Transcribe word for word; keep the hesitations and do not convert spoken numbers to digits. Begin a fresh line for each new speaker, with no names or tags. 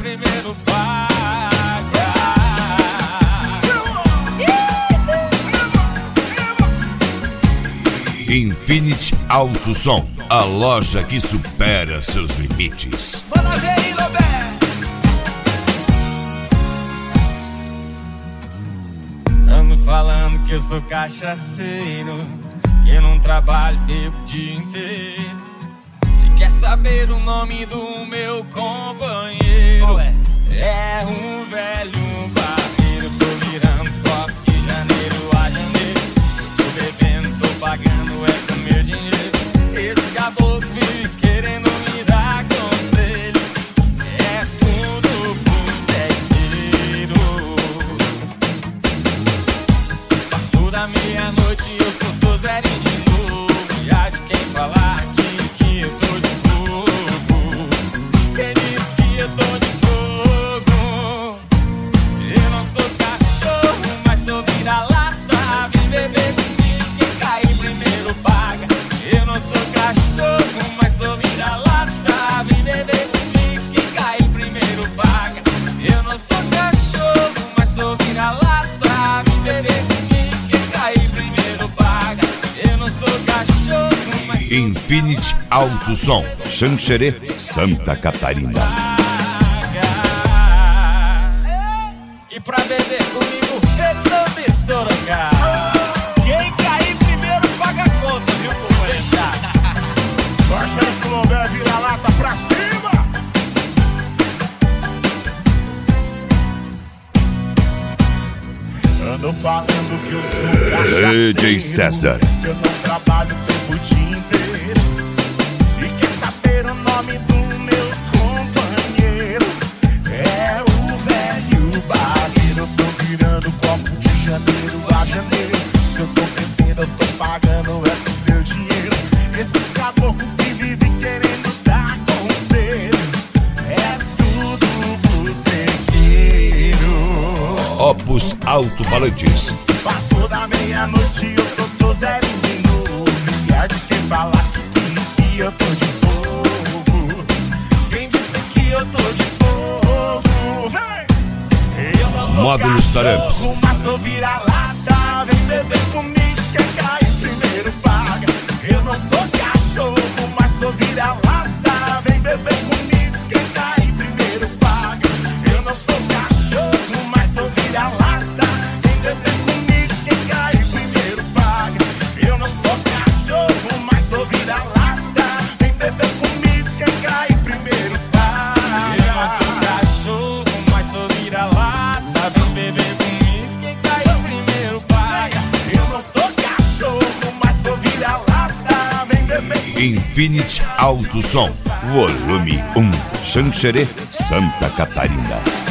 primeiro paga.
Infinity Auto Som, a loja que supera seus limites.
Bora ver aí, Lobé. Ando falando que eu sou cachaceiro, que eu não trabalho, bebo o dia inteiro. Se quer saber o nome do meu companheiro, é, é um velho barreiro. Tô virando copo de janeiro a janeiro. Tô bebendo, tô pagando, é com meu dinheiro. Esse caboclo vive querendo me dar conselho. É tudo botequeiro. Passou da meia-noite e eu tô zerinho de novo. E há de quem falar aqui que eu tô de fogo. Quem diz que eu tô de fogo? Eu não sou cachorro, mas sou vira-lata. Vem beber comigo, quem cair primeiro paga. Eu não sou cachorro, mas sou vira-lata. Vem beber comigo, quem cair primeiro paga. Eu não sou cachorro, mas sou vira-lata. Vem beber comigo, quem cair primeiro paga. Eu não sou cachorro, mas sou
Infinity Auto Som, Xanxerê, Santa Catarina.
E pra beber comigo, Fernando e Sorocaba. Quem cair primeiro paga a conta, viu, companheiro?
Gosta de Colombo, vira-lata pra cima. Ando falando que eu sou cachaceiro,
D J César.
que eu não trabalho o tempo o dia inteiro. Se quer saber o nome do meu companheiro, é o velho barreiro. Tô virando copo de janeiro a janeiro. Se eu tô bebendo, eu tô pagando, é com meu dinheiro. Esses caboclos que vivem querendo dar conselho, é tudo botequeiro.
Opus Alto-Falantes.
Passou da meia-noite, eu tô, tô zerinho de novo. E há de quem falar que, que eu tô de fogo. Quem disse que eu tô de fogo? Vem! Eu não sou
Módulos
cachorro,
Taramps.
mas sou vira-lata. Vem beber comigo, quem cair primeiro paga. Eu não sou cachorro, mas sou vira-lata. Vem beber comigo, quem cair primeiro paga. Eu não sou cachorro, mas sou vira-lata. Vem beber comigo, quem cair primeiro paga. Eu não sou cachorro, mas sou vira-lata. Vem beber comigo, quem cair primeiro paga.
Eu não sou cachorro, mas sou vira-lata. Vem beber comigo, quem cair primeiro paga.
Eu não sou cachorro, mas sou vira-lata. Vem beber comigo.
Infinity Auto Som, volume um, Xanxerê, Santa Catarina.